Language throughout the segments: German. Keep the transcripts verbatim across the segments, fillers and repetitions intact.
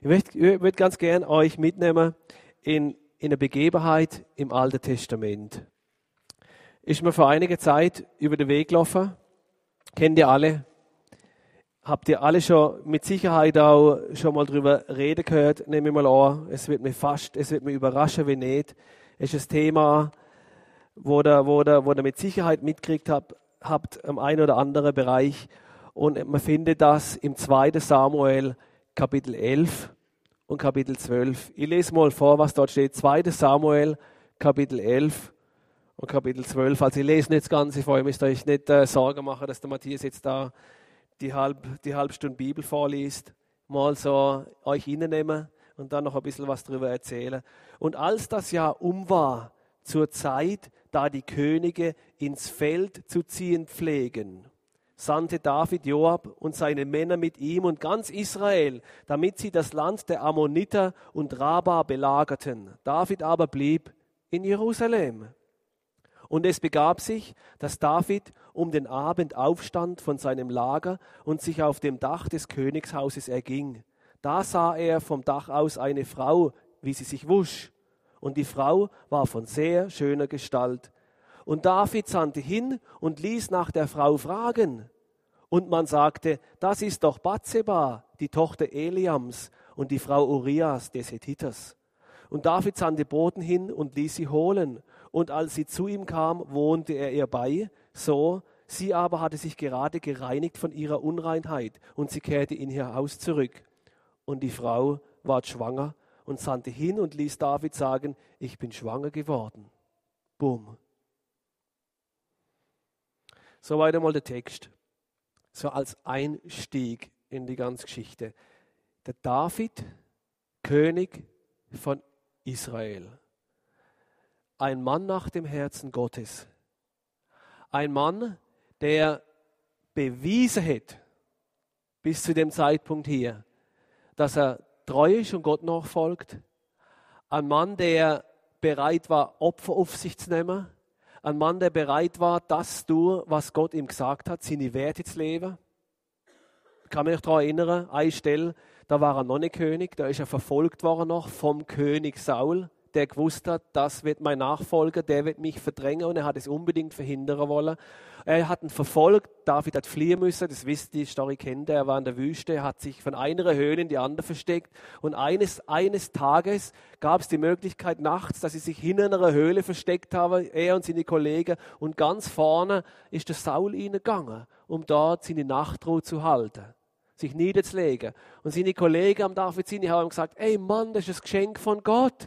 Ich möchte, ich möchte ganz gerne euch mitnehmen in, in eine Begebenheit im Alten Testament. Ist mir vor einiger Zeit über den Weg gelaufen. Kennt ihr alle? Habt ihr alle schon mit Sicherheit auch schon mal drüber reden gehört? Nehme ich mal an. Es wird mich fast, es wird mich überraschen, wie nicht. Es ist ein Thema, wo ihr, wo ihr, wo ihr mit Sicherheit mitgekriegt habt, habt im einen oder anderen Bereich. Und man findet das im zweiten Samuel, Kapitel elf und Kapitel zwölf. Ich lese mal vor, was dort steht. zweiter Samuel, Kapitel elf und Kapitel zwölf. Also ich lese nicht das Ganze vor, ihr müsst euch nicht äh, Sorgen machen, dass der Matthias jetzt da die, halb, die halbe Stunde Bibel vorliest. Mal so euch hineinnehmen und dann noch ein bisschen was darüber erzählen. Und als das Jahr um war, zur Zeit, da die Könige ins Feld zu ziehen pflegen, sandte David Joab und seine Männer mit ihm und ganz Israel, damit sie das Land der Ammoniter und Raba belagerten. David aber blieb in Jerusalem. Und es begab sich, dass David um den Abend aufstand von seinem Lager und sich auf dem Dach des Königshauses erging. Da sah er vom Dach aus eine Frau, wie sie sich wusch. Und die Frau war von sehr schöner Gestalt. Und David sandte hin und ließ nach der Frau fragen. Und man sagte, das ist doch Bathseba, die Tochter Eliams und die Frau Urias des Hethiters. Und David sandte Boten hin und ließ sie holen. Und als sie zu ihm kam, wohnte er ihr bei. So, sie aber hatte sich gerade gereinigt von ihrer Unreinheit und sie kehrte in ihr Haus zurück. Und die Frau ward schwanger und sandte hin und ließ David sagen, ich bin schwanger geworden. Bumm. Soweit einmal der Text. So als Einstieg in die ganze Geschichte. Der David, König von Israel. Ein Mann nach dem Herzen Gottes. Ein Mann, der bewiesen hat, bis zu dem Zeitpunkt hier, dass er treu ist und Gott nachfolgt. Ein Mann, der bereit war, Opfer auf sich zu nehmen. Ein Mann, der bereit war, das zu tun, was Gott ihm gesagt hat, seine Werte zu leben. Ich kann mich daran erinnern, eine Stelle, da war er noch nicht König, da ist er verfolgt worden noch vom König Saul, der gewusst hat, das wird mein Nachfolger, der wird mich verdrängen und er hat es unbedingt verhindern wollen. Er hat ihn verfolgt, David hat fliehen müssen, das wisst ihr, die Story kennt er, er war in der Wüste, er hat sich von einer Höhle in die andere versteckt und eines, eines Tages gab es die Möglichkeit nachts, dass sie sich hinter einer Höhle versteckt haben, er und seine Kollegen und ganz vorne ist der Saul hineingegangen, um dort seine Nachtruhe zu halten, sich niederzulegen. Und seine Kollegen am David Sini haben gesagt, ey Mann, das ist ein Geschenk von Gott.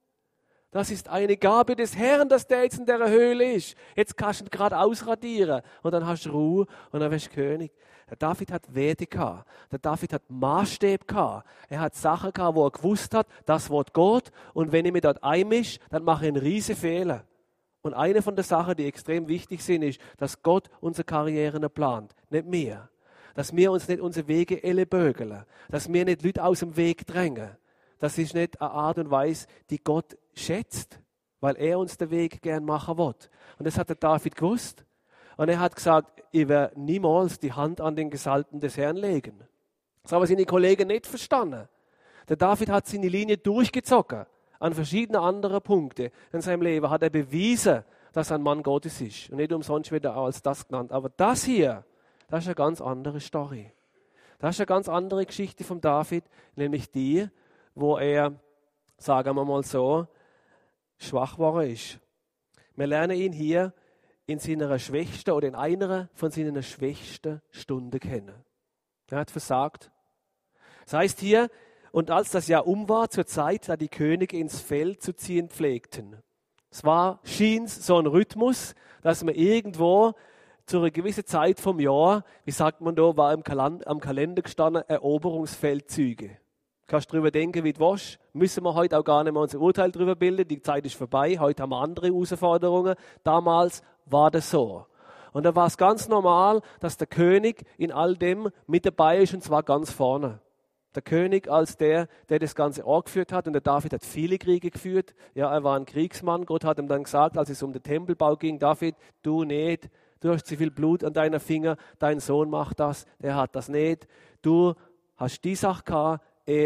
Das ist eine Gabe des Herrn, dass der jetzt in der Höhle ist. Jetzt kannst du ihn gerade ausradieren und dann hast du Ruhe und dann wirst du König. Der David hat Werte gehabt. Der David hat Maßstäbe gehabt. Er hat Sachen gehabt, wo er gewusst hat, das Wort Gott und wenn ich mich dort einmische, dann mache ich einen riesen Fehler. Und eine von den Sachen, die extrem wichtig sind, ist, dass Gott unsere Karriere plant, nicht wir. Dass wir uns nicht unsere Wege ellebögeln. Dass wir nicht Leute aus dem Weg drängen. Das ist nicht eine Art und Weise, die Gott schätzt, weil er uns den Weg gern machen will. Und das hat der David gewusst. Und er hat gesagt, ich werde niemals die Hand an den Gesalbten des Herrn legen. Das haben seine Kollegen nicht verstanden. Der David hat seine Linie durchgezogen. An verschiedenen anderen Punkten in seinem Leben hat er bewiesen, dass er ein Mann Gottes ist. Und nicht umsonst wird er auch als das genannt. Aber das hier, das ist eine ganz andere Story. Das ist eine ganz andere Geschichte von David, nämlich die, wo er, sagen wir mal so, schwach geworden ist. Wir lernen ihn hier in seiner schwächsten oder in einer von seinen schwächsten Stunden kennen. Er hat versagt. Das heißt hier, und als das Jahr um war, zur Zeit, da die Könige ins Feld zu ziehen pflegten. Es war, schien so ein Rhythmus, dass man irgendwo zu einer gewissen Zeit vom Jahr, wie sagt man da, war im Kalend- am Kalender gestanden, Eroberungsfeldzüge. Kannst du darüber denken, wie du willst. Müssen wir heute auch gar nicht mehr unser Urteil darüber bilden. Die Zeit ist vorbei. Heute haben wir andere Herausforderungen. Damals war das so. Und da war es ganz normal, dass der König in all dem mit dabei ist und zwar ganz vorne. Der König als der, der das Ganze angeführt hat. Und der David hat viele Kriege geführt. Ja, er war ein Kriegsmann. Gott hat ihm dann gesagt, als es um den Tempelbau ging, David, du nicht. Du hast zu viel Blut an deiner Finger. Dein Sohn macht das. Der hat das nicht. Du hast die Sache gehabt. Er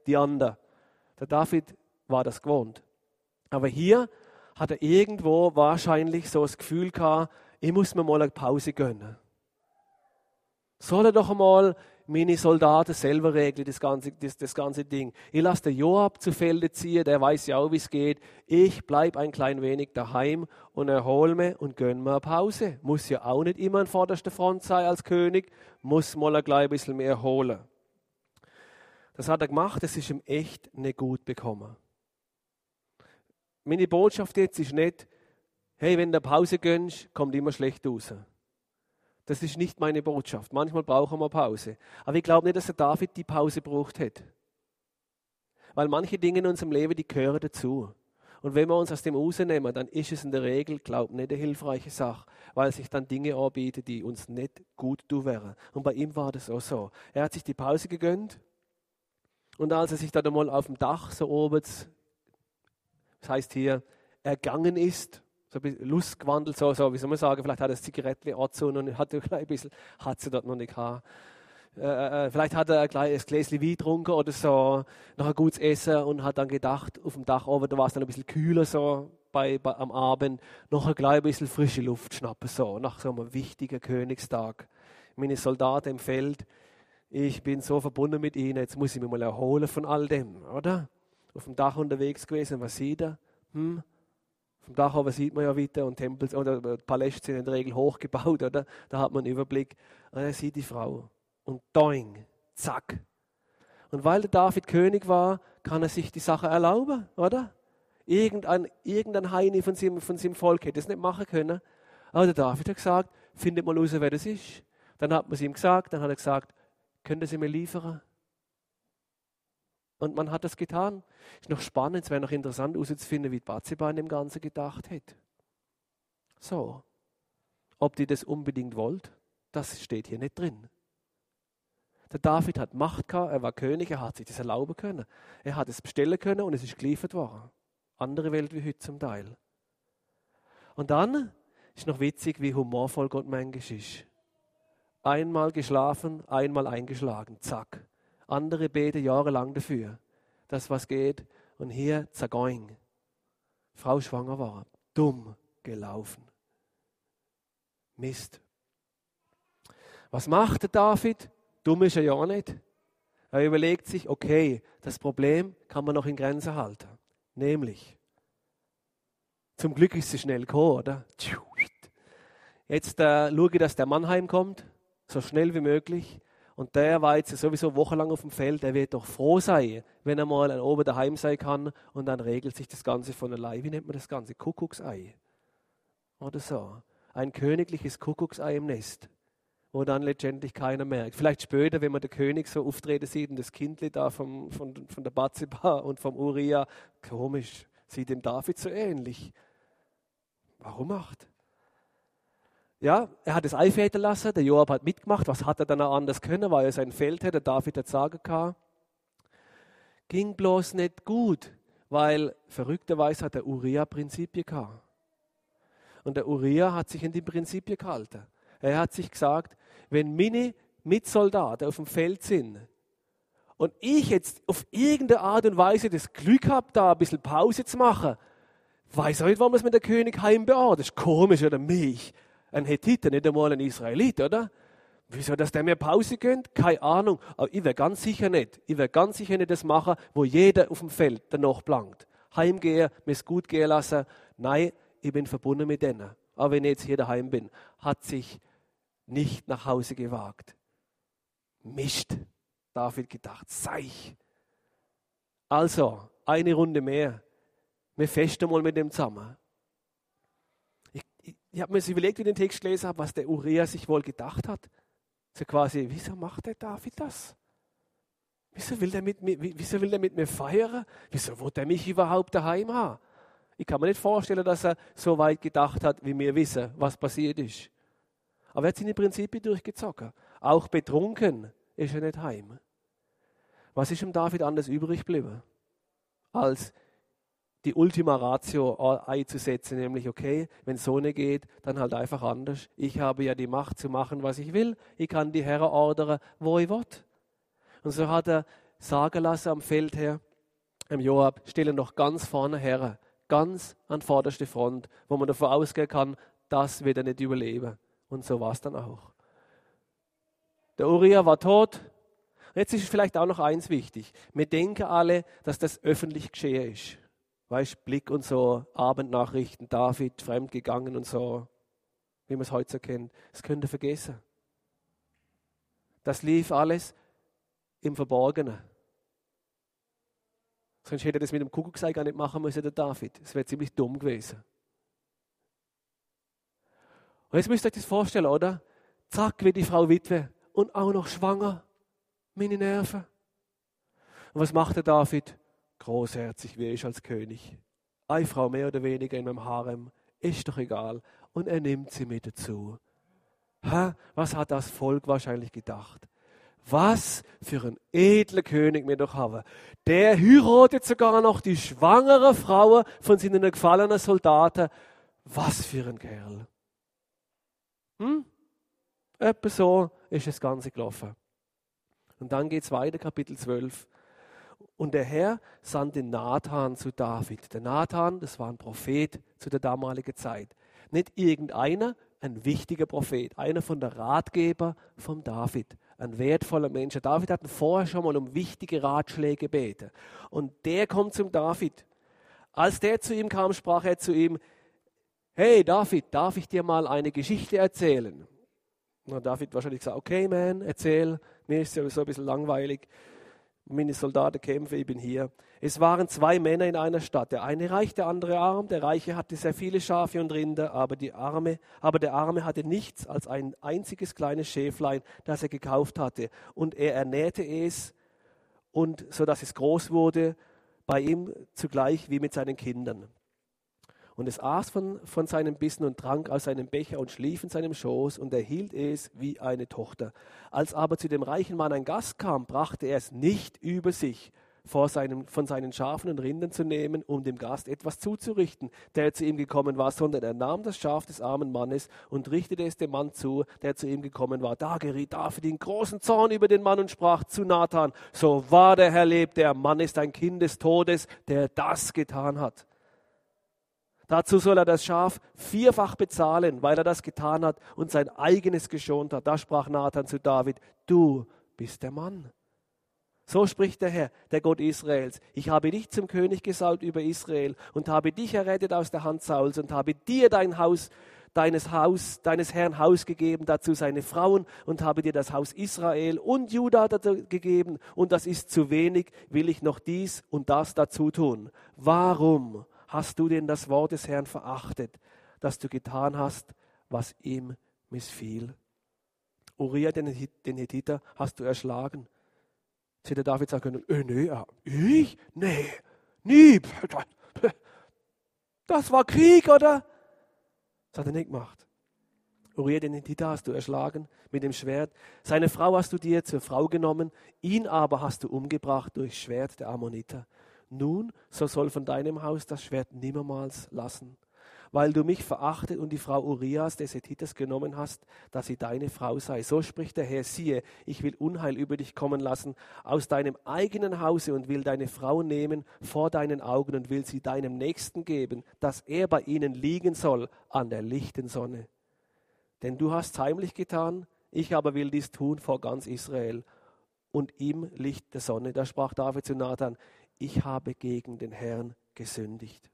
die anderen. Der David war das gewohnt. Aber hier hat er irgendwo wahrscheinlich so das Gefühl gehabt, ich muss mir mal eine Pause gönnen. Soll er doch einmal meine Soldaten selber regeln, das ganze, das, das ganze Ding. Ich lasse den Joab zu Felde ziehen, der weiß ja auch, wie es geht. Ich bleibe ein klein wenig daheim und erhole mich und gönne mir eine Pause. Muss ja auch nicht immer an vorderster Front sein als König, muss mal ein klein bisschen mehr erholen. Das hat er gemacht, das ist ihm echt nicht gut bekommen. Meine Botschaft jetzt ist nicht, hey, wenn du Pause gönnst, kommt immer schlecht raus. Das ist nicht meine Botschaft. Manchmal brauchen wir Pause. Aber ich glaube nicht, dass der David die Pause gebraucht hat. Weil manche Dinge in unserem Leben, die gehören dazu. Und wenn wir uns aus dem rausnehmen, dann ist es in der Regel, glaube ich, nicht eine hilfreiche Sache, weil sich dann Dinge anbieten, die uns nicht gut tun wären. Und bei ihm war das auch so. Er hat sich die Pause gegönnt und als er sich dann einmal auf dem Dach so oben, das heißt hier, ergangen ist, so ein bisschen Lust gewandelt, so, so, wie soll man sagen, vielleicht hat er das Zigarettchen angezündet und hat er ein bisschen, hat sie dort noch nicht gehabt. Äh, vielleicht hat er ein kleines Gläschen Wein getrunken oder so, noch ein gutes Essen und hat dann gedacht, auf dem Dach oben, da war es dann ein bisschen kühler so bei, bei, am Abend, noch ein klein bisschen frische Luft schnappen, so, nach so einem wichtigen Königstag. Meine Soldaten im Feld, ich bin so verbunden mit ihnen, jetzt muss ich mich mal erholen von all dem, oder? Auf dem Dach unterwegs gewesen, was sieht er? Hm? Vom Dach oben sieht man ja weiter und Tempel oder Paläste sind in der Regel hochgebaut, oder? Da hat man einen Überblick. Und er sieht die Frau. Und doing, zack. Und weil der David König war, kann er sich die Sache erlauben, oder? Irgendein, irgendein Heini von seinem, von seinem Volk hätte das nicht machen können. Aber der David hat gesagt, findet mal raus, wer das ist. Dann hat man es ihm gesagt, dann hat er gesagt, können Sie mir liefern? Und man hat das getan. Ist noch spannend, es wäre noch interessant herauszufinden, wie Bathseba in dem Ganzen gedacht hat. So, ob die das unbedingt wollt, das steht hier nicht drin. Der David hat Macht gehabt, er war König, er hat sich das erlauben können. Er hat es bestellen können und es ist geliefert worden. Andere Welt wie heute zum Teil. Und dann ist noch witzig, wie humorvoll Gott manchmal ist. Einmal geschlafen, einmal eingeschlagen, zack. Andere beten jahrelang dafür, dass was geht. Und hier, zagoing. Frau schwanger war, dumm gelaufen. Mist. Was macht der David? Dumm ist er ja nicht. Er überlegt sich, okay, das Problem kann man noch in Grenzen halten. Nämlich, zum Glück ist sie schnell gekommen, oder? Jetzt äh, schaue ich, dass der Mann heimkommt, so schnell wie möglich. Und der war jetzt sowieso wochenlang auf dem Feld, der wird doch froh sein, wenn er mal ein oben daheim sein kann und dann regelt sich das Ganze von allein. Wie nennt man das Ganze? Kuckucksei. Oder so. Ein königliches Kuckucksei im Nest, wo dann letztendlich keiner merkt. Vielleicht später, wenn man den König so auftreten sieht und das Kindli da vom, von, von der Bathseba und vom Uriah, komisch, sieht dem David so ähnlich. Warum macht? Ja, er hat das Ei fädeln lassen, der Joab hat mitgemacht. Was hat er dann auch anders können, weil er sein Feld hätte, David hat sagen gehabt. Ging bloß nicht gut, weil verrückterweise hat der Uriah Prinzipien gehabt. Und der Uriah hat sich in die Prinzipien gehalten. Er hat sich gesagt, wenn meine Mitsoldaten auf dem Feld sind und ich jetzt auf irgendeine Art und Weise das Glück habe, da ein bisschen Pause zu machen, weiß auch nicht, warum es mit der König heimbeordert. Das ist komisch, oder mich? Ein Hethiter, nicht einmal ein Israelit, oder? Wieso, dass der mir Pause gönnt? Keine Ahnung. Aber ich werde ganz sicher nicht. Ich werde ganz sicher nicht das machen, wo jeder auf dem Feld danach blankt. Heimgehen, mir es gut gehen lassen. Nein, ich bin verbunden mit denen. Aber wenn ich jetzt hier daheim bin, hat sich nicht nach Hause gewagt. Mist, David gedacht, seich. Also, eine Runde mehr. Wir festen mal mit dem zusammen. Ich habe mir so überlegt, wie ich den Text gelesen habe, was der Uriah sich wohl gedacht hat. So quasi, wieso macht der David das? Wieso will der mit mir, wieso will der mit mir feiern? Wieso will der mich überhaupt daheim haben? Ich kann mir nicht vorstellen, dass er so weit gedacht hat, wie wir wissen, was passiert ist. Aber er hat seine Prinzipien durchgezogen. Auch betrunken ist er nicht heim. Was ist dem David anders übrig geblieben, als die Ultima Ratio einzusetzen, nämlich okay, wenn es so nicht geht, dann halt einfach anders. Ich habe ja die Macht zu machen, was ich will. Ich kann die Herren ordern, wo ich will. Und so hat er sagen lassen am Feld her, am Joab, stelle noch ganz vorne her, ganz an vorderste Front, wo man davon ausgehen kann, das wird er nicht überleben. Und so war es dann auch. Der Uriah war tot. Jetzt ist vielleicht auch noch eins wichtig. Wir denken alle, dass das öffentlich geschehen ist. Weißt, Blick und so, Abendnachrichten, David, fremdgegangen und so, wie man es heute so kennt. Das könnt ihr vergessen. Das lief alles im Verborgenen. Sonst hätte er das mit dem Kuckucksei gar nicht machen müssen, der David. Es wäre ziemlich dumm gewesen. Und jetzt müsst ihr euch das vorstellen, oder? Zack, wie die Frau Witwe und auch noch schwanger. Meine Nerven. Und was macht der David? Großherzig, wie er ist als König. Eine Frau mehr oder weniger in meinem Harem, ist doch egal. Und er nimmt sie mit dazu. Ha, was hat das Volk wahrscheinlich gedacht? Was für ein edler König wir doch haben. Der heiratet sogar noch die schwangere Frau von seinen gefallenen Soldaten. Was für ein Kerl. Hm? Etwa so ist das Ganze gelaufen. Und dann geht es weiter, Kapitel zwölf. Und der Herr sandte Nathan zu David. Der Nathan, das war ein Prophet zu der damaligen Zeit. Nicht irgendeiner, ein wichtiger Prophet. Einer von der Ratgeber von David. Ein wertvoller Mensch. David hat vorher schon mal um wichtige Ratschläge gebeten. Und der kommt zum David. Als der zu ihm kam, sprach er zu ihm, hey David, darf ich dir mal eine Geschichte erzählen? Und David wahrscheinlich gesagt, okay man, erzähl. Mir ist ja so ein bisschen langweilig. Meine Soldaten kämpfen, ich bin hier. Es waren zwei Männer in einer Stadt. Der eine reich, der andere arm. Der Reiche hatte sehr viele Schafe und Rinder, aber, die Arme, aber der Arme hatte nichts als ein einziges kleines Schäflein, das er gekauft hatte. Und er ernährte es, und so dass es groß wurde, bei ihm zugleich wie mit seinen Kindern. Und es aß von, von seinem Bissen und trank aus seinem Becher und schlief in seinem Schoß und er hielt es wie eine Tochter. Als aber zu dem reichen Mann ein Gast kam, brachte er es nicht über sich, vor seinem, von seinen Schafen und Rindern zu nehmen, um dem Gast etwas zuzurichten, der zu ihm gekommen war, sondern er nahm das Schaf des armen Mannes und richtete es dem Mann zu, der zu ihm gekommen war. Da geriet David in großen Zorn über den Mann und sprach zu Nathan, so wahr der Herr lebt, der Mann ist ein Kind des Todes, der das getan hat. Dazu soll er das Schaf vierfach bezahlen, weil er das getan hat und sein eigenes geschont hat. Da sprach Nathan zu David, du bist der Mann. So spricht der Herr, der Gott Israels. Ich habe dich zum König gesalbt über Israel und habe dich errettet aus der Hand Sauls und habe dir dein Haus, deines Haus, deines Herrn Haus gegeben, dazu seine Frauen und habe dir das Haus Israel und Juda dazu gegeben und das ist zu wenig, will ich noch dies und das dazu tun. Warum hast du denn das Wort des Herrn verachtet, dass du getan hast, was ihm missfiel? Uriah, den Hethiter, hast du erschlagen. Jetzt hätte David sagen können, äh, nee, ich? Nee, nie. Das war Krieg, oder? Das hat er nicht gemacht. Uriah, den Hethiter, hast du erschlagen mit dem Schwert. Seine Frau hast du dir zur Frau genommen, ihn aber hast du umgebracht durch Schwert der Ammoniter. Nun, so soll von deinem Haus das Schwert nimmermals lassen, weil du mich verachtet und die Frau Urias des Hethiters genommen hast, dass sie deine Frau sei. So spricht der Herr, siehe, ich will Unheil über dich kommen lassen aus deinem eigenen Hause und will deine Frau nehmen vor deinen Augen und will sie deinem Nächsten geben, dass er bei ihnen liegen soll an der lichten Sonne. Denn du hast heimlich getan, ich aber will dies tun vor ganz Israel und ihm Licht der Sonne. Da sprach David zu Nathan, ich habe gegen den Herrn gesündigt.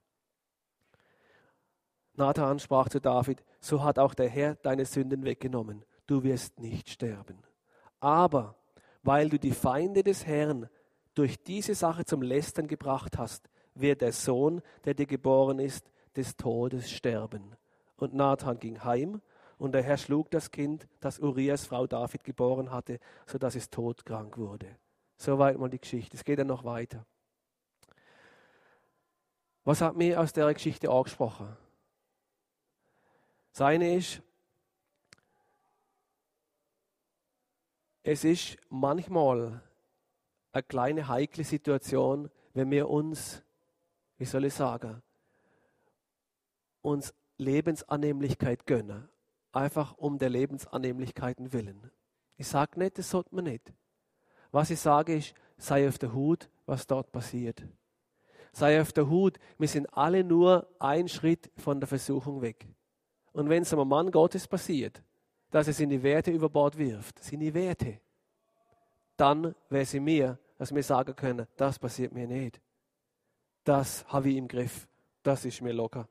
Nathan sprach zu David, so hat auch der Herr deine Sünden weggenommen. Du wirst nicht sterben. Aber weil du die Feinde des Herrn durch diese Sache zum Lästern gebracht hast, wird der Sohn, der dir geboren ist, des Todes sterben. Und Nathan ging heim, und der Herr schlug das Kind, das Urias Frau David geboren hatte, sodass es todkrank wurde. Soweit mal die Geschichte. Es geht dann noch weiter. Was hat mir aus der Geschichte angesprochen? Das eine ist, es ist manchmal eine kleine heikle Situation, wenn wir uns, wie soll ich sagen, uns Lebensannehmlichkeit gönnen. Einfach um der Lebensannehmlichkeiten willen. Ich sage nicht, das sollte man nicht. Was ich sage ist, sei auf der Hut, was dort passiert. Sei auf der Hut, wir sind alle nur ein Schritt von der Versuchung weg. Und wenn es einem Mann Gottes passiert, dass er seine Werte über Bord wirft, seine Werte, dann wäre sie mir, dass wir sagen können, das passiert mir nicht. Das habe ich im Griff. Das ist mir locker.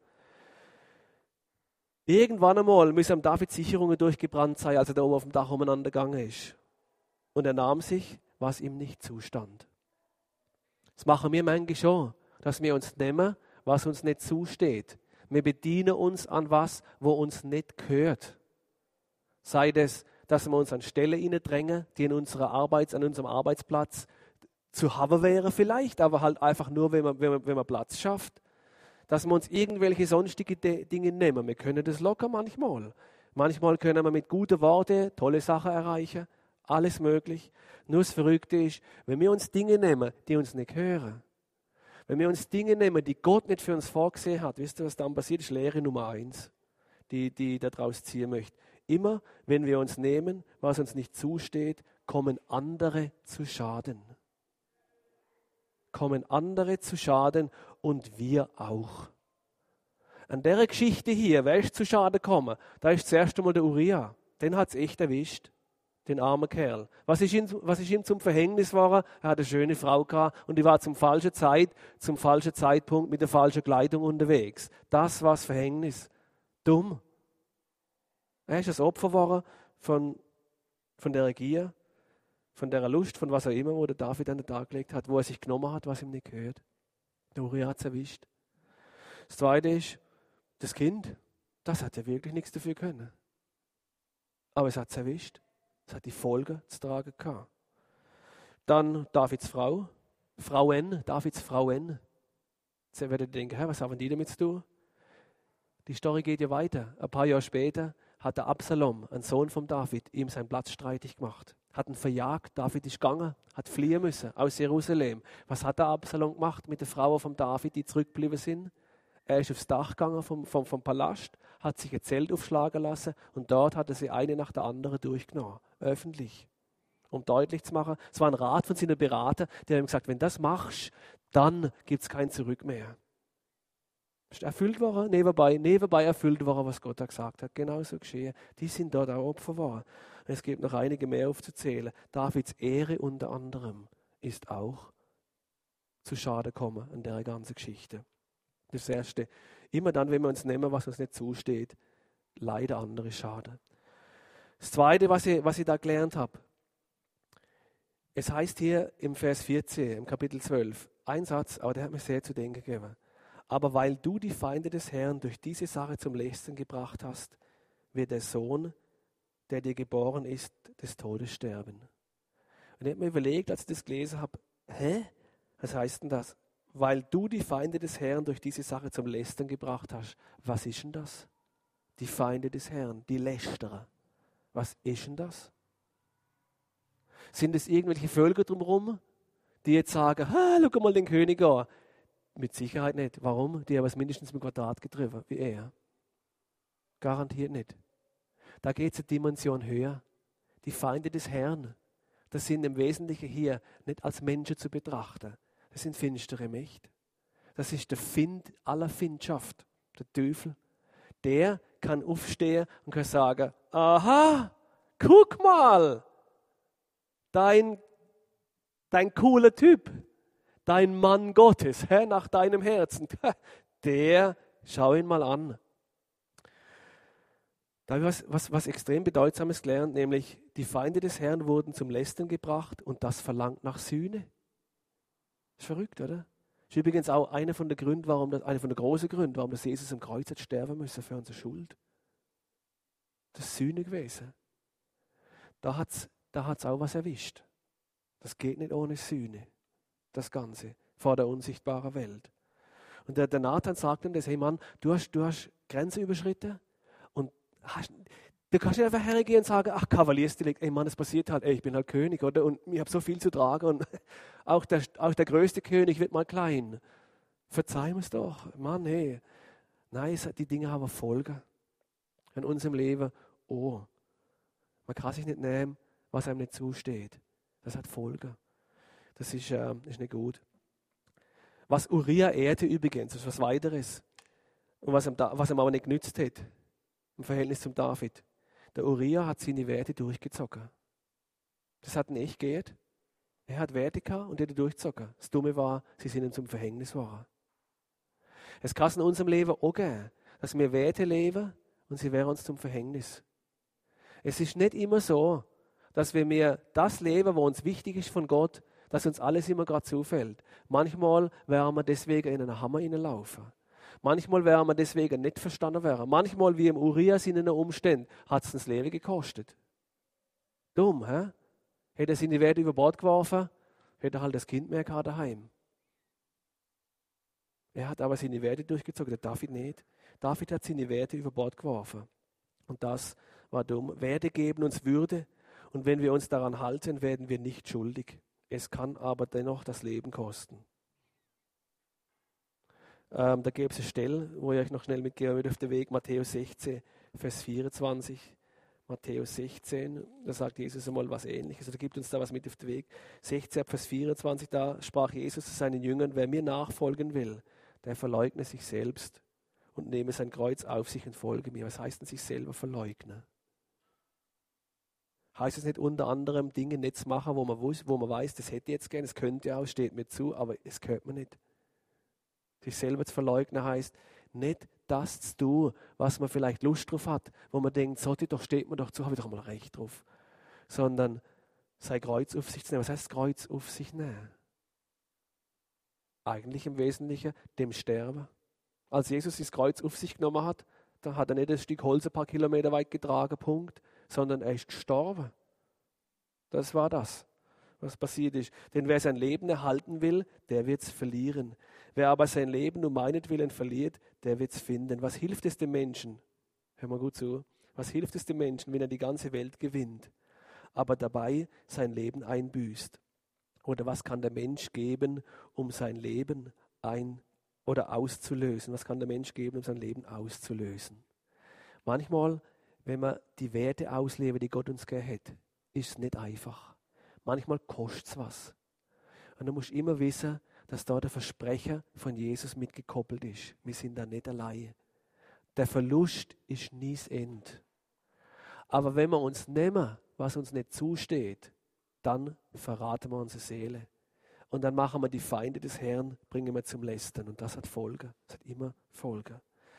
Irgendwann einmal müssen am David Sicherungen durchgebrannt sein, als er da oben auf dem Dach umeinander gegangen ist. Und er nahm sich, was ihm nicht zustand. Das machen wir manchmal schon, dass wir uns nehmen, was uns nicht zusteht. Wir bedienen uns an was, wo uns nicht gehört. Sei das, dass wir uns an Stellen hineindrängen, die in unserer Arbeit, an unserem Arbeitsplatz zu haben wäre vielleicht, aber halt einfach nur, wenn man, wenn man, wenn man Platz schafft. Dass wir uns irgendwelche sonstige Dinge nehmen. Wir können das locker manchmal. Manchmal können wir mit guten Worten tolle Sachen erreichen. Alles möglich. Nur das Verrückte ist, wenn wir uns Dinge nehmen, die uns nicht hören. Wenn wir uns Dinge nehmen, die Gott nicht für uns vorgesehen hat. Wisst ihr, was dann passiert? Das ist Lehre Nummer eins, die, die ich daraus ziehen möchte. Immer, wenn wir uns nehmen, was uns nicht zusteht, kommen andere zu Schaden. Kommen andere zu Schaden und wir auch. An der Geschichte hier, wer ist zu Schaden gekommen? Da ist zuerst einmal der Uriah. Den hat es echt erwischt, den armen Kerl. Was ist, ihm, was ist ihm zum Verhängnis geworden? Er hat eine schöne Frau gehabt und die war zum falschen Zeit, zum falschen Zeitpunkt mit der falschen Kleidung unterwegs. Das war das Verhängnis. Dumm. Er ist das Opfer geworden von, von der Gier, von der Lust, von was auch immer, wo der David an den Tag gelegt hat, wo er sich genommen hat, was ihm nicht gehört. Der Uriah hat es erwischt. Das Zweite ist, das Kind, das hat ja wirklich nichts dafür können. Aber es hat es erwischt. Es hat die Folgen zu tragen gehabt. Dann Davids Frau, Frauen, Davids Frauen. Jetzt werdet ihr denken, hä, was haben die damit zu tun? Die Story geht ja weiter. Ein paar Jahre später hat der Absalom, ein Sohn von David, ihm seinen Platz streitig gemacht. Hat ihn verjagt, David ist gegangen, hat fliehen müssen aus Jerusalem. Was hat der Absalom gemacht mit den Frauen von David, die zurückgeblieben sind? Er ist aufs Dach gegangen vom, vom, vom Palast, hat sich ein Zelt aufschlagen lassen und dort hat er sie eine nach der anderen durchgenommen, öffentlich. Um deutlich zu machen, es war ein Rat von seinen Beratern, der ihm gesagt, wenn du das machst, dann gibt es kein Zurück mehr. Ist erfüllt worden, nebenbei, nebenbei erfüllt worden, was Gott da gesagt hat. Genauso geschehen. Die sind dort auch Opfer geworden. Es gibt noch einige mehr aufzuzählen. Davids Ehre unter anderem ist auch zu Schaden gekommen an der ganzen Geschichte. Das Erste, immer dann, wenn wir uns nehmen, was uns nicht zusteht, leider andere Schaden. Das Zweite, was ich, was ich da gelernt habe, es heißt hier im Vers vierzehn, im Kapitel zwölf, ein Satz, aber der hat mir sehr zu denken gegeben. Aber weil du die Feinde des Herrn durch diese Sache zum Lästern gebracht hast, wird der Sohn, der dir geboren ist, des Todes sterben. Und ich habe mir überlegt, als ich das gelesen habe, hä? Was heißt denn das? Weil du die Feinde des Herrn durch diese Sache zum Lästern gebracht hast. Was ist denn das? Die Feinde des Herrn, die Lästerer. Was ist denn das? Sind es irgendwelche Völker drumherum, die jetzt sagen, ha, schau mal den König an? Mit Sicherheit nicht. Warum? Die haben es mindestens mit Quadrat getroffen, wie er. Garantiert nicht. Da geht es eine Dimension höher. Die Feinde des Herrn, das sind im Wesentlichen hier nicht als Menschen zu betrachten. Das sind finstere Mächte. Das ist der Find aller Findschaft, der Teufel. Der kann aufstehen und kann sagen, aha, guck mal, dein, dein cooler Typ, dein Mann Gottes, hä, nach deinem Herzen, der, schau ihn mal an. Da habe ich was, was, was extrem Bedeutsames gelernt, nämlich die Feinde des Herrn wurden zum Lästern gebracht und das verlangt nach Sühne. Ist verrückt, oder? Ist übrigens auch einer von den Gründen, warum das, einer von den großen Gründen, warum das Jesus am Kreuz hat sterben müssen für unsere Schuld. Das ist Sühne gewesen. Da hat es da hat's auch was erwischt. Das geht nicht ohne Sühne. Das Ganze. Vor der unsichtbaren Welt. Und der, der Nathan sagt ihm das, hey Mann, du hast, du hast Grenzen überschritten und hast, du kannst nicht einfach hergehen und sagen, ach, Kavaliersdelikt, ey Mann, es passiert halt, ey, ich bin halt König, oder? Und ich habe so viel zu tragen und auch der, auch der größte König wird mal klein. Verzeih mir's doch, Mann, hey. Nein, die Dinge haben Folgen in unserem Leben. Oh, man kann sich nicht nehmen, was einem nicht zusteht. Das hat Folgen. Das ist, äh, ist nicht gut. Was Uriah ehrte übrigens, das ist was weiteres. Und was ihm, da, was ihm aber nicht genützt hat, im Verhältnis zum David. Der Uriah hat seine Werte durchgezogen. Das hat nicht geht. Er hat Werte gehabt und die hat er durchgezogen. Das Dumme war, sie sind ihm zum Verhängnis geworden. Es kann in unserem Leben auch geben, dass wir Werte leben und sie wären uns zum Verhängnis. Es ist nicht immer so, dass wir mir das leben, was uns wichtig ist von Gott, dass uns alles immer gerade zufällt. Manchmal werden wir deswegen in einen Hammer hineinlaufen. Manchmal werden wir deswegen nicht verstanden werden. Manchmal, wie im Urias in einer Umständen, hat es das Leben gekostet. Dumm, hä? Hätte er seine Werte über Bord geworfen, hätte er halt das Kind mehr gehabt daheim. Er hat aber seine Werte durchgezogen, der David nicht. David hat seine Werte über Bord geworfen. Und das war dumm. Werte geben uns Würde und wenn wir uns daran halten, werden wir nicht schuldig. Es kann aber dennoch das Leben kosten. Ähm, da gäbe es eine Stelle, wo ich euch noch schnell mitgeben würde auf den Weg, Matthäus sechzehn, Vers vierundzwanzig. Matthäus sechzehn, da sagt Jesus einmal was Ähnliches, oder gibt uns da was mit auf den Weg. sechzehn, Vers vierundzwanzig, da sprach Jesus zu seinen Jüngern, wer mir nachfolgen will, der verleugne sich selbst und nehme sein Kreuz auf sich und folge mir. Was heißt denn sich selber verleugnen? Heißt es nicht unter anderem Dinge nicht zu machen, wo man, wus- wo man weiß, das hätte jetzt gern, es könnte auch, steht mir zu, aber es gehört mir nicht. Sich selber zu verleugnen heißt, nicht das zu tun, was man vielleicht Lust drauf hat, wo man denkt, so, doch steht mir doch zu, habe ich doch mal recht drauf. Sondern sein Kreuz auf sich zu nehmen. Was heißt Kreuz auf sich nehmen? Eigentlich im Wesentlichen dem Sterben. Als Jesus das Kreuz auf sich genommen hat, da hat er nicht ein Stück Holz ein paar Kilometer weit getragen, Punkt, sondern er ist gestorben. Das war das, was passiert ist. Denn wer sein Leben erhalten will, der wird es verlieren. Wer aber sein Leben um meinetwillen verliert, der wird es finden. Was hilft es dem Menschen? Hör mal gut zu. Was hilft es dem Menschen, wenn er die ganze Welt gewinnt, aber dabei sein Leben einbüßt? Oder was kann der Mensch geben, um sein Leben ein oder auszulösen? Was kann der Mensch geben, um sein Leben auszulösen? Manchmal, wenn man die Werte ausleben, die Gott uns gegeben hat, ist es nicht einfach. Manchmal kostet es was. Und du musst immer wissen, dass da der Versprecher von Jesus mitgekoppelt ist. Wir sind da nicht allein. Der Verlust ist nie das Ende. Aber wenn wir uns nehmen, was uns nicht zusteht, dann verraten wir unsere Seele. Und dann machen wir die Feinde des Herrn, bringen wir zum Lästern. Und das hat Folgen. Das hat immer Folgen.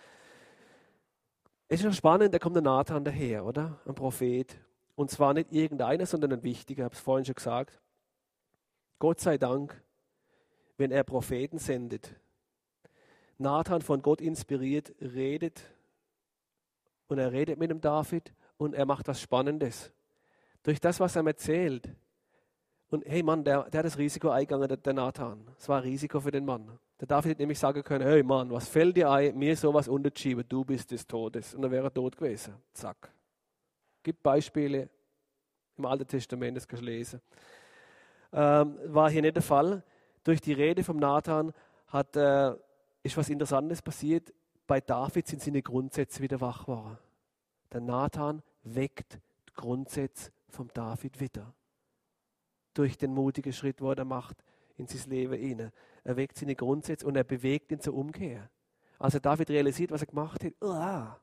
Es ist noch spannend, da kommt der Nathan daher, oder? Ein Prophet. Und zwar nicht irgendeiner, sondern ein wichtiger. Ich habe es vorhin schon gesagt. Gott sei Dank, wenn er Propheten sendet. Nathan, von Gott inspiriert, redet. Und er redet mit dem David und er macht was Spannendes. Durch das, was er ihm erzählt. Und hey Mann, der, der hat das Risiko eingegangen, der, der Nathan. Es war ein Risiko für den Mann. Der David hätte nämlich sagen können, hey Mann, was fällt dir ein, mir sowas unterzuschieben, du bist des Todes. Und dann wäre er tot gewesen. Zack. Gibt Beispiele im Alten Testament, das kannst du lesen. Ähm, war hier nicht der Fall. Durch die Rede vom Nathan hat, äh, ist was Interessantes passiert. Bei David sind seine Grundsätze wieder wach geworden. Der Nathan weckt die Grundsätze vom David wieder. Durch den mutigen Schritt, wo er da macht, in sein Leben hinein. Er weckt seine Grundsätze und er bewegt ihn zur Umkehr. Als er David realisiert, was er gemacht hat, uah,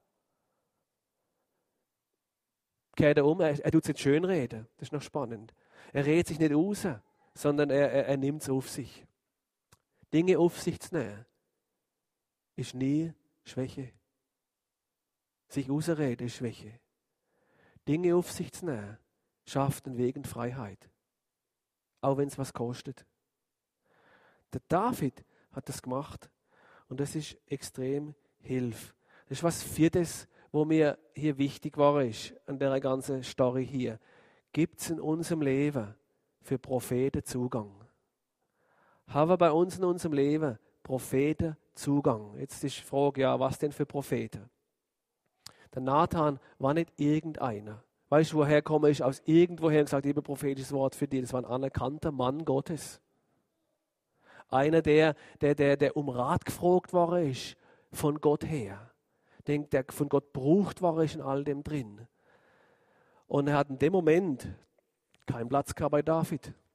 kehrt er um, er, er tut es nicht schönreden. Das ist noch spannend. Er redet sich nicht raus, sondern er, er, er nimmt es auf sich. Dinge auf sich zu nehmen, ist nie Schwäche. Sich rausreden ist Schwäche. Dinge auf sich zu nehmen, schafft einen Weg in Freiheit. Auch wenn es was kostet. Der David hat das gemacht und das ist extrem Hilfe. Das ist was Viertes, wo mir hier wichtig war, ist, an der ganzen Story hier. Gibt es in unserem Leben für Propheten Zugang? Haben wir bei uns in unserem Leben Propheten Zugang? Jetzt ist die Frage, ja, was denn für Propheten? Der Nathan war nicht irgendeiner. Weißt du, woher komme ich? Aus irgendwoher und gesagt, ich habe ein prophetisches Wort für dich. Das war ein anerkannter Mann Gottes. Einer, der, der, der, der um Rat gefragt worden ist, von Gott her. Der, der von Gott gebraucht worden ist in all dem drin. Und er hat in dem Moment keinen Platz gehabt bei David.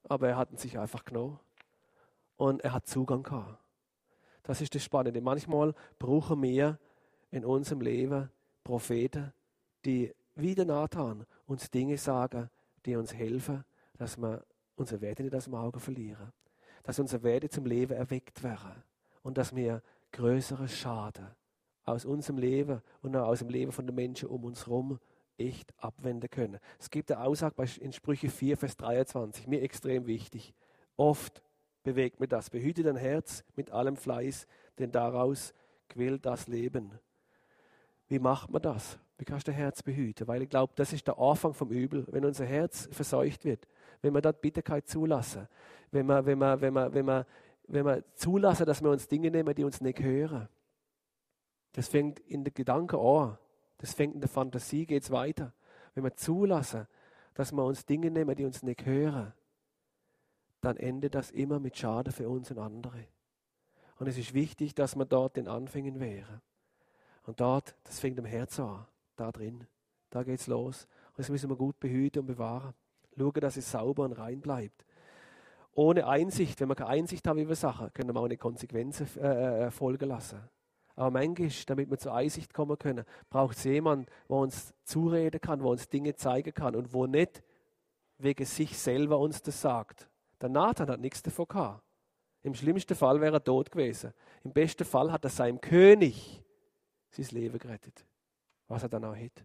aber er hat ihn sich einfach genommen. Und er hat Zugang gehabt. Das ist das Spannende. Manchmal brauchen wir in unserem Leben Propheten, die wie der Nathan uns Dinge sagen, die uns helfen, dass wir unser Werte nicht aus dem Auge verlieren. Dass unsere Werte zum Leben erweckt werden. Und dass wir größeren Schaden aus unserem Leben und auch aus dem Leben von den Menschen um uns herum echt abwenden können. Es gibt eine Aussage in Sprüche vier, Vers dreiundzwanzig, mir extrem wichtig. Oft bewegt mir das. Behüte dein Herz mit allem Fleiß, denn daraus quillt das Leben. Wie macht man das? Wie kannst du dein Herz behüten? Weil ich glaube, das ist der Anfang vom Übel. Wenn unser Herz verseucht wird, wenn wir dort Bitterkeit zulassen, wenn wir, wenn wir, wenn wir, wenn wir, wenn wir zulassen, dass wir uns Dinge nehmen, die uns nicht gehören. Das fängt in den Gedanken an. Das fängt in der Fantasie, geht es weiter. Wenn wir zulassen, dass wir uns Dinge nehmen, die uns nicht gehören, dann endet das immer mit Schaden für uns und andere. Und es ist wichtig, dass wir dort den Anfängen wären. Und dort, das fängt am Herzen an, da drin. Da geht es los. Und das müssen wir gut behüten und bewahren. Schauen, dass es sauber und rein bleibt. Ohne Einsicht, wenn wir keine Einsicht haben über Sachen, können wir auch eine Konsequenzen äh, folgen lassen. Aber manchmal, damit wir zur Einsicht kommen können, braucht es jemanden, der uns zureden kann, der uns Dinge zeigen kann und wo nicht wegen sich selber uns das sagt. Der Nathan hat nichts davon gehabt. Im schlimmsten Fall wäre er tot gewesen. Im besten Fall hat er seinem König sein Leben gerettet. Was er dann auch hat.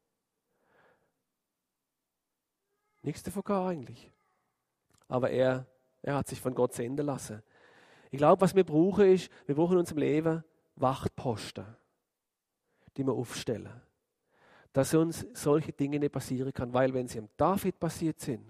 Nichts davon gehabt eigentlich. Aber er, er hat sich von Gott senden lassen. Ich glaube, was wir brauchen ist, wir brauchen in unserem Leben Wachtposten, die wir aufstellen. Dass uns solche Dinge nicht passieren kann, weil wenn sie am David passiert sind,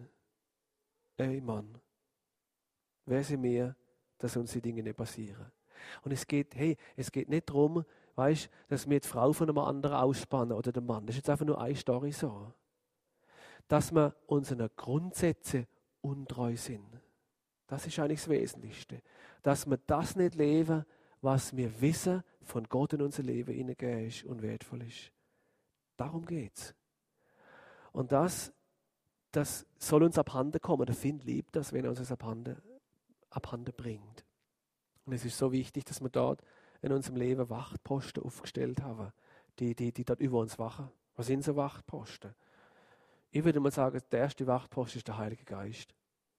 ey Mann, wer sind wir, dass uns die Dinge nicht passieren. Und es geht, hey, es geht nicht darum, weißt, dass wir die Frau von einem anderen ausspannen oder den Mann. Das ist jetzt einfach nur eine Story so. Dass wir unseren Grundsätzen untreu sind. Das ist eigentlich das Wesentlichste. Dass wir das nicht leben, was wir wissen, von Gott in unser Leben hineingegeben ist und wertvoll ist. Darum geht es. Und das, das soll uns abhanden kommen. Der Find liebt das, wenn er uns das abhanden, abhanden bringt. Und es ist so wichtig, dass wir dort in unserem Leben Wachtposten aufgestellt haben, die, die, die dort über uns wachen. Was sind so Wachtposten? Ich würde mal sagen, der erste Wachtposten ist der Heilige Geist.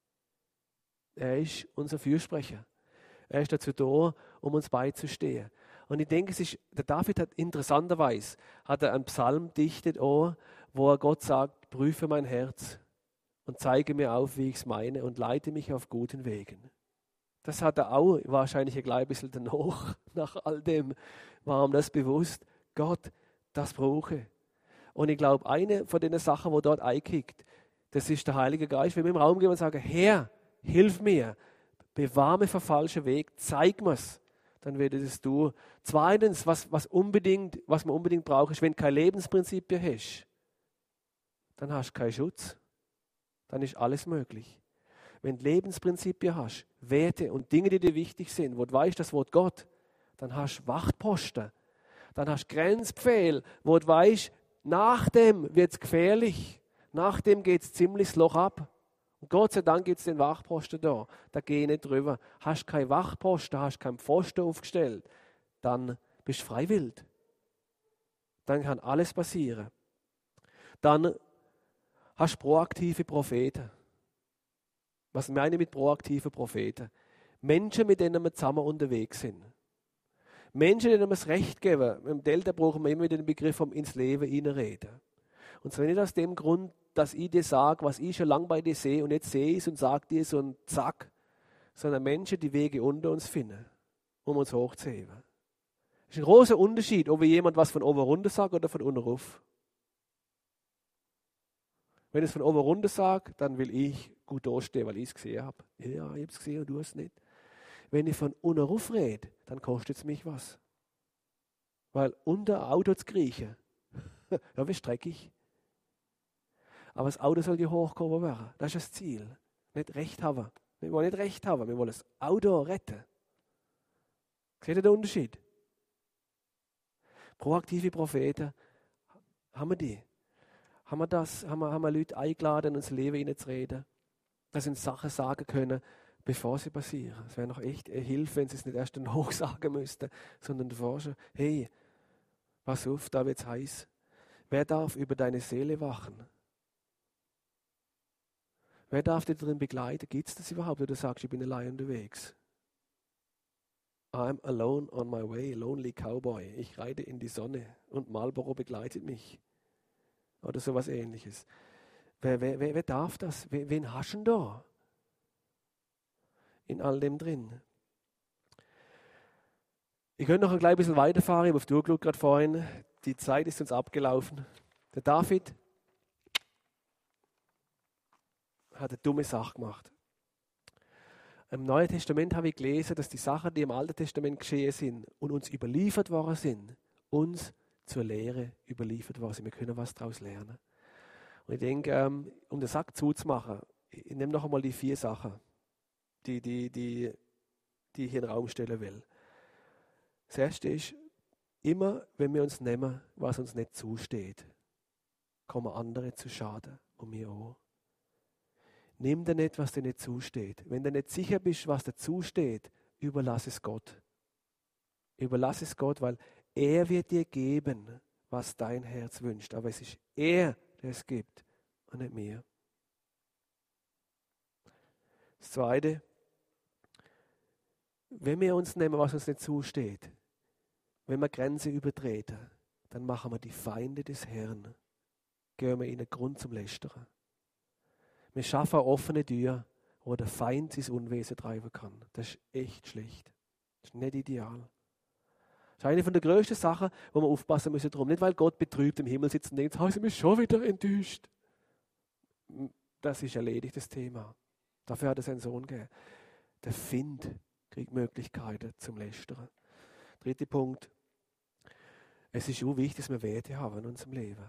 Er ist unser Fürsprecher. Er ist dazu da, um uns beizustehen. Und ich denke, es ist, der David hat interessanterweise hat er einen Psalm dichtet, auch, wo er Gott sagt, prüfe mein Herz und zeige mir auf, wie ich es meine und leite mich auf guten Wegen. Das hat er auch wahrscheinlich ein klein bisschen danach, nach all dem, war ihm das bewusst, Gott, das brauche ich. Und ich glaube, eine von den Sachen, die dort einkickt, das ist der Heilige Geist. Wenn wir im Raum gehen und sagen, Herr, hilf mir, bewahr mich vor falschen Weg, zeig mir's, dann werdet es du. Zweitens, was, was, unbedingt, was man unbedingt braucht, ist, wenn du keine Lebensprinzipien hast, dann hast du keinen Schutz. Dann ist alles möglich. Wenn du Lebensprinzipien hast, Werte und Dinge, die dir wichtig sind, wo du weißt, das Wort Gott, dann hast du Wachtposten, dann hast du Grenzbefehl, wo du weißt, nach dem wird es gefährlich, nach dem geht es ziemlich das Loch ab. Und Gott sei Dank gibt es den Wachposten da. Da geh nicht drüber. Hast keinen Wachposten, hast keinen Pfosten aufgestellt, dann bist du freiwillig. Dann kann alles passieren. Dann hast du proaktive Propheten. Was meine ich mit proaktiven Propheten? Menschen, mit denen wir zusammen unterwegs sind. Menschen, denen wir das Recht geben. Im Delta brauchen wir immer wieder den Begriff vom ins Leben hineinreden. Und zwar nicht aus dem Grund, dass ich dir sage, was ich schon lange bei dir sehe und jetzt sehe ich es und sage dir so ein Zack, sondern Menschen, die Wege unter uns finden, um uns hochzuheben. Das ist ein großer Unterschied, ob jemand was von oben runter sagt oder von unten rauf. Wenn ich es von oben runter sage, dann will ich gut dastehen, weil ich es gesehen habe. Ja, ich habe es gesehen und du hast es nicht. Wenn ich von unten rauf rede, dann kostet es mich was. Weil unter ein Auto zu kriechen, ja, wie streckig. Aber das Auto soll ja hochgehoben werden. Das ist das Ziel. Nicht Recht haben. Wir wollen nicht Recht haben, wir wollen das Auto retten. Seht ihr den Unterschied? Proaktive Propheten, haben wir die? Haben wir das? Haben wir, haben wir Leute eingeladen, ins Leben hineinzureden? dass sie uns Sachen sagen können, bevor sie passieren. Es wäre noch echt eine Hilfe, wenn sie es nicht erst dann hochsagen müssten, sondern davor schon, hey, pass auf, da wird's heiß. Wer darf über deine Seele wachen? Wer darf dich darin begleiten? Gibt es das überhaupt, wenn du sagst, ich bin allein unterwegs? I'm alone on my way, lonely cowboy. Ich reite in die Sonne und Marlboro begleitet mich. Oder sowas Ähnliches. Wer, wer, wer, wer darf das? Wen, wen hast du denn da? In all dem drin. Ich könnte noch ein klein bisschen weiterfahren. Ich habe auf die Uhr geschaut gerade vorhin. Die Zeit ist uns abgelaufen. Der David hat eine dumme Sache gemacht. Im Neuen Testament habe ich gelesen, dass die Sachen, die im Alten Testament geschehen sind und uns überliefert worden sind, uns zur Lehre überliefert worden sind. Wir können was daraus lernen. Und ich denke, um den Sack zuzumachen, ich nehme noch einmal die vier Sachen, die, die, die, die ich hier in den Raum stellen will. Das erste ist, immer wenn wir uns nehmen, was uns nicht zusteht, kommen andere zu Schaden und mir auch. Nimm dir nicht, was dir nicht zusteht. Wenn du nicht sicher bist, was dir zusteht, überlass es Gott. Überlass es Gott, weil er wird dir geben, was dein Herz wünscht. Aber es ist er, der es gibt und nicht mir. Das Zweite, wenn wir uns nehmen, was uns nicht zusteht, wenn wir Grenzen übertreten, dann machen wir die Feinde des Herrn. Geben wir ihnen Grund zum Lästern. Wir schaffen eine offene Tür, wo der Feind sein Unwesen treiben kann. Das ist echt schlecht. Das ist nicht ideal. Das ist eine von der grössten Sachen, wo wir aufpassen müssen drum. Nicht, weil Gott betrübt im Himmel sitzt und denkt, oh, sind wir schon wieder enttäuscht. Das ist erledigt, das Thema. Dafür hat er seinen Sohn gegeben. Der Find kriegt Möglichkeiten zum Lästern. Dritter Punkt. Es ist auch wichtig, dass wir Werte haben in unserem Leben.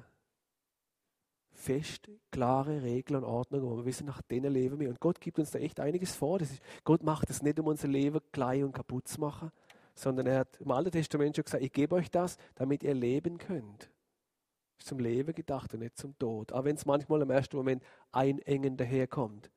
Fest, klare Regeln und Ordnungen, wo wir wissen, nach denen leben wir. Und Gott gibt uns da echt einiges vor. Das ist, Gott macht es nicht, um unser Leben klein und kaputt zu machen, sondern er hat im Alten Testament schon gesagt, ich gebe euch das, damit ihr leben könnt. Das ist zum Leben gedacht und nicht zum Tod. Auch wenn es manchmal im ersten Moment einengend daherkommt.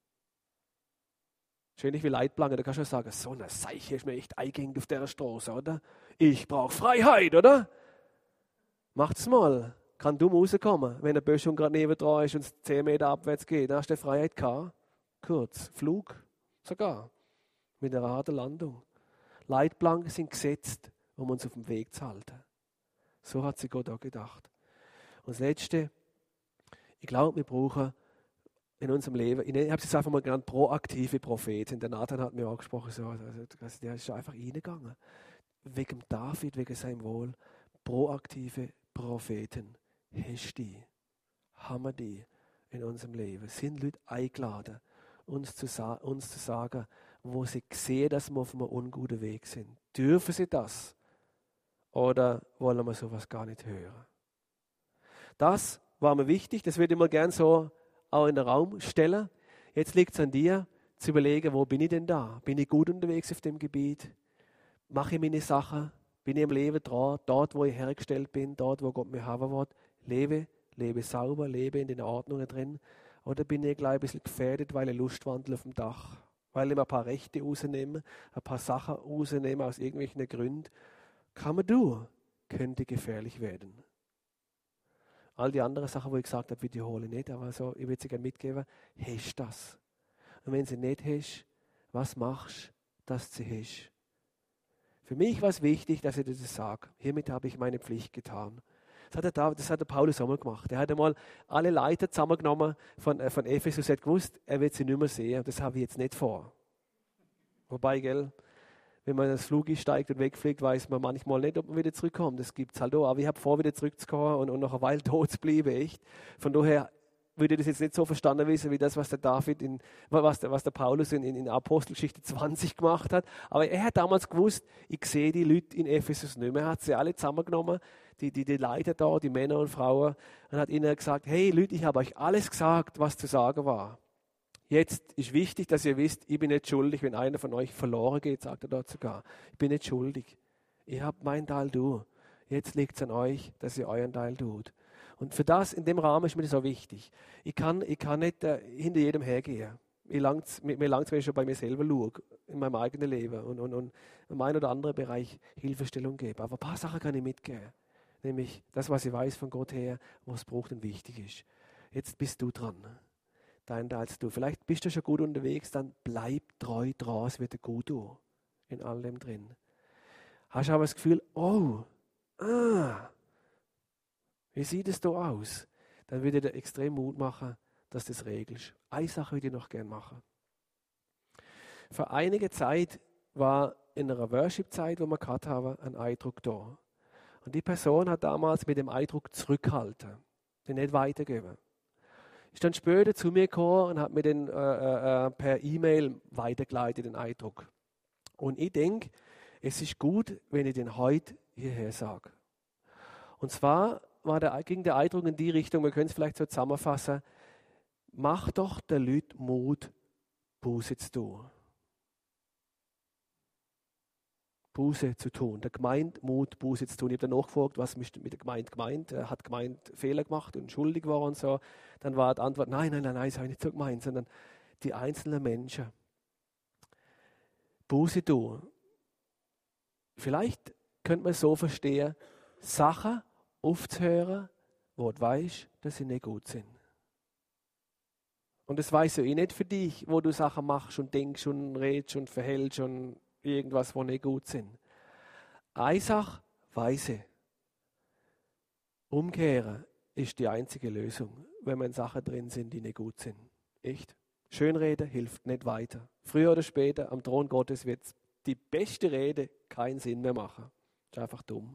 Schön wie Leitplanke, da kannst du sagen, so eine Seiche ist mir echt eingängig auf der Straße, oder? Ich brauche Freiheit, oder? Macht's mal. Kann dumm rauskommen, wenn eine Böschung gerade neben dran ist und es zehn Meter abwärts geht. Dann hast du Freiheit gehabt. Kurz, Flug, sogar. Mit einer harten Landung. Leitplanken sind gesetzt, um uns auf dem Weg zu halten. So hat sich Gott auch gedacht. Und das Letzte, ich glaube, wir brauchen in unserem Leben, ich habe es jetzt einfach mal genannt, proaktive Propheten. Der Nathan hat mir angesprochen, so, also, der ist einfach reingegangen. Wegen David, wegen seinem Wohl. Proaktive Propheten. Hast du die? Haben wir die in unserem Leben? Sind Leute eingeladen, uns zu, sa- uns zu sagen, wo sie sehen, dass wir auf einem unguten Weg sind? Dürfen sie das? Oder wollen wir sowas gar nicht hören? Das war mir wichtig, das würde ich mir gerne so auch in den Raum stellen. Jetzt liegt es an dir, zu überlegen, wo bin ich denn da? Bin ich gut unterwegs auf dem Gebiet? Mache ich meine Sachen? Bin ich im Leben dran? Dort, wo ich hergestellt bin, dort, wo Gott mich haben will? Lebe, lebe sauber, lebe in den Ordnungen drin. Oder bin ich gleich ein bisschen gefährdet, weil ich Lust wandle auf dem Dach? Weil ich mir ein paar Rechte rausnehme, ein paar Sachen rausnehme aus irgendwelchen Gründen. Kann man tun, könnte gefährlich werden. All die anderen Sachen, die ich gesagt habe, wiederhole ich nicht, aber so, ich würde sie gerne mitgeben, hast du das? Und wenn sie nicht hast, was machst du, dass du sie hast? Für mich war es wichtig, dass ich das sage. Hiermit habe ich meine Pflicht getan. Das hat der, das hat der Paulus auch mal gemacht. Er hat einmal alle Leiter zusammengenommen von, äh, von Ephesus. Er hat gewusst, er wird sie nicht mehr sehen. Das habe ich jetzt nicht vor. Wobei, gell, wenn man ins Flug steigt und wegfliegt, weiß man manchmal nicht, ob man wieder zurückkommt. Das gibt es halt auch. Aber ich habe vor, wieder zurückzukommen und, und noch eine Weile tot zu bleiben. Echt. Von daher würde ich das jetzt nicht so verstanden wissen, wie das, was der David, in, was, der, was der Paulus in, in, in Apostelgeschichte zwanzig gemacht hat. Aber er hat damals gewusst, ich sehe die Leute in Ephesus nicht mehr. Er hat sie alle zusammengenommen, die, die, die Leiter da, die Männer und Frauen, und hat ihnen gesagt, hey Leute, ich habe euch alles gesagt, was zu sagen war. Jetzt ist wichtig, dass ihr wisst, ich bin nicht schuldig, wenn einer von euch verloren geht, sagt er dort sogar. Ich bin nicht schuldig. Ihr habt meinen Teil, du. Jetzt liegt es an euch, dass ihr euren Teil tut. Und für das, in dem Rahmen ist mir das auch wichtig. Ich kann, ich kann nicht äh, hinter jedem hergehen. mir langt es mir, mir langt's, wenn ich schon bei mir selber schaue, in meinem eigenen Leben und, und, und in meinem oder anderen Bereich Hilfestellung gebe. Aber ein paar Sachen kann ich mitgeben. Nämlich das, was ich weiß von Gott her, was es braucht und wichtig ist. Jetzt bist du dran. Dein teilst du. Vielleicht bist du schon gut unterwegs, dann bleib treu dran, es wird dir gut tun. In all dem drin. Hast du aber das Gefühl, oh, ah, wie sieht es da aus? Dann würde dir extrem Mut machen, dass du das regelst. Eine Sache würde ich noch gerne machen. Für einige Zeit war in einer Worship-Zeit, wo wir gehabt haben, ein Eindruck da. Und die Person hat damals mit dem Eindruck zurückgehalten, den nicht weitergegeben. Ist dann später zu mir gekommen und hat mir den äh, äh, per E-Mail weitergeleitet, den Eindruck. Und ich denke, es ist gut, wenn ich den heute hierher sage. Und zwar war der, ging der Eindruck in die Richtung, wir können es vielleicht so zusammenfassen, mach doch der Leute Mut, Buße zu tun. Buße zu tun. Der Gemeinde Mut, Buße zu tun. Ich habe dann nachgefragt, was mit der Gemeinde gemeint. Er hat gemeint, Fehler gemacht und schuldig war und so. Dann war die Antwort, nein, nein, nein, nein, das habe ich nicht so gemeint, sondern die einzelnen Menschen. Buße tun. Vielleicht könnte man so verstehen, Sachen aufzuhören, wo du weißt, dass sie nicht gut sind. Und das weiß ja eh nicht für dich, wo du Sachen machst und denkst und redest und verhältst und irgendwas, wo nicht gut sind. Eine Sache weiss ich. Umkehren ist die einzige Lösung, wenn man Sachen drin sind, die nicht gut sind. Echt? Schönreden hilft nicht weiter. Früher oder später am Thron Gottes wird die beste Rede keinen Sinn mehr machen. Das ist einfach dumm.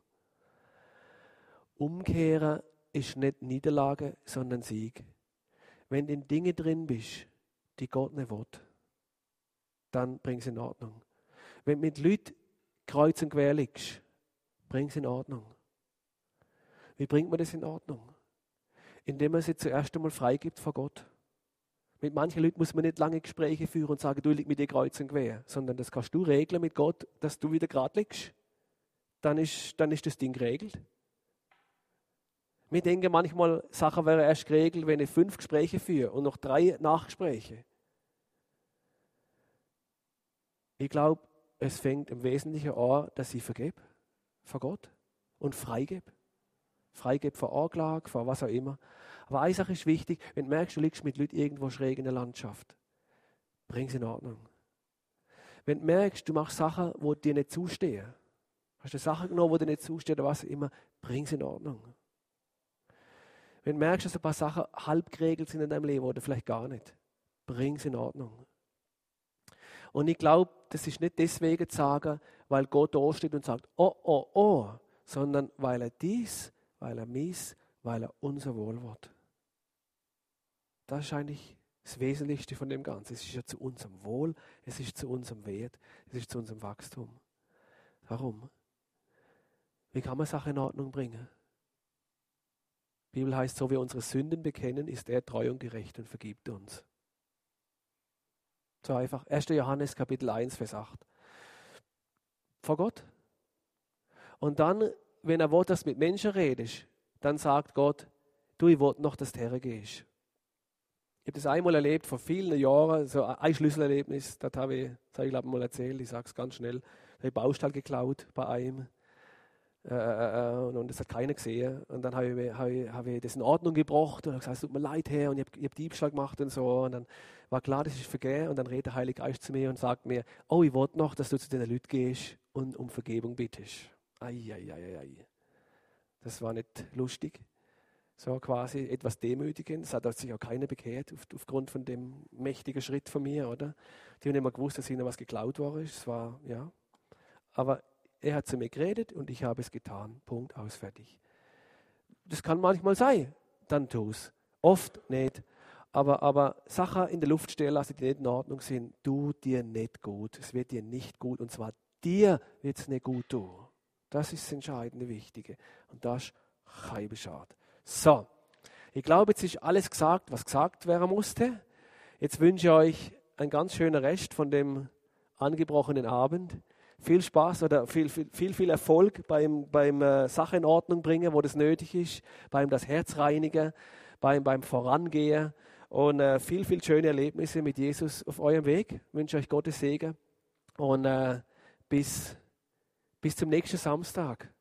Umkehren ist nicht Niederlage, sondern Sieg. Wenn du in Dinge drin bist, die Gott nicht will, dann bring sie in Ordnung. Wenn du mit Leuten kreuz und quer liegst, bring sie in Ordnung. Wie bringt man das in Ordnung? Indem man sie zuerst einmal freigibt vor Gott. Mit manchen Leuten muss man nicht lange Gespräche führen und sagen, du liegst mit dir kreuz und quer, sondern das kannst du regeln mit Gott, dass du wieder gerade liegst. Dann ist, dann ist das Ding geregelt. Wir denken manchmal, Sachen wären erst geregelt, wenn ich fünf Gespräche führe und noch drei Nachgespräche. Ich glaube, es fängt im Wesentlichen an, dass ich vergebe vor Gott und freigebe. Freigebe vor Anklage, vor was auch immer. Aber eine Sache ist wichtig, wenn du merkst, du liegst mit Leuten irgendwo schräg in der Landschaft, bring sie in Ordnung. Wenn du merkst, du machst Sachen, die dir nicht zustehen, hast du Sachen genommen, die dir nicht zustehen oder was auch immer, bring sie in Ordnung. Wenn du merkst, dass ein paar Sachen halb geregelt sind in deinem Leben oder vielleicht gar nicht, bring sie in Ordnung. Und ich glaube, das ist nicht deswegen zu sagen, weil Gott da steht und sagt, oh, oh, oh, sondern weil er dies, weil er mies, weil er unser Wohl will. Das ist eigentlich das Wesentlichste von dem Ganzen. Es ist ja zu unserem Wohl, es ist zu unserem Wert, es ist zu unserem Wachstum. Warum? Wie kann man Sachen in Ordnung bringen? Die Bibel heißt, so wie unsere Sünden bekennen, ist er treu und gerecht und vergibt uns. So einfach. erster Johannes Kapitel eins, Vers acht. Vor Gott. Und dann, wenn er will, dass du mit Menschen redest, dann sagt Gott, du, ich will noch, dass du hergehst. Ich habe das einmal erlebt, vor vielen Jahren, so ein Schlüsselerlebnis, das habe ich, das habe ich glaube ich mal erzählt, ich sage es ganz schnell. Da habe ich Baustall geklaut bei einem äh, äh, und, und das hat keiner gesehen. Und dann habe ich, habe ich, habe ich das in Ordnung gebracht und habe gesagt, es tut mir leid, Herr, und ich habe, ich habe Diebstahl gemacht und so. Und dann war klar, das ist vergeben. Und dann redet der Heilige Geist zu mir und sagt mir, oh, ich wollte noch, dass du zu den Leuten gehst und um Vergebung bittest. Ei, ei, ei, ei. Das war nicht lustig. So quasi etwas demütigend. Es hat sich auch keiner bekehrt auf, aufgrund von dem mächtigen Schritt von mir, oder? Die haben immer gewusst, dass ihnen was geklaut war. Es war, ja. Aber er hat zu mir geredet und ich habe es getan. Punkt, aus, fertig. Das kann manchmal sein. Dann tu es. Oft nicht. Aber, aber Sachen in der Luft stehen lassen, die nicht in Ordnung sind, tu dir nicht gut. Es wird dir nicht gut. Und zwar dir wird es nicht gut tun. Das ist das entscheidende, Wichtige. Und das ist kein Bescheid. So, ich glaube, jetzt ist alles gesagt, was gesagt werden musste. Jetzt wünsche ich euch einen ganz schönen Rest von dem angebrochenen Abend. Viel Spaß oder viel, viel, viel, viel Erfolg beim, beim äh, Sache in Ordnung bringen, wo das nötig ist, beim das Herz reinigen, beim, beim Vorangehen Und äh, viel, viel schöne Erlebnisse mit Jesus auf eurem Weg. Ich wünsche euch Gottes Segen. Und äh, bis, bis zum nächsten Samstag.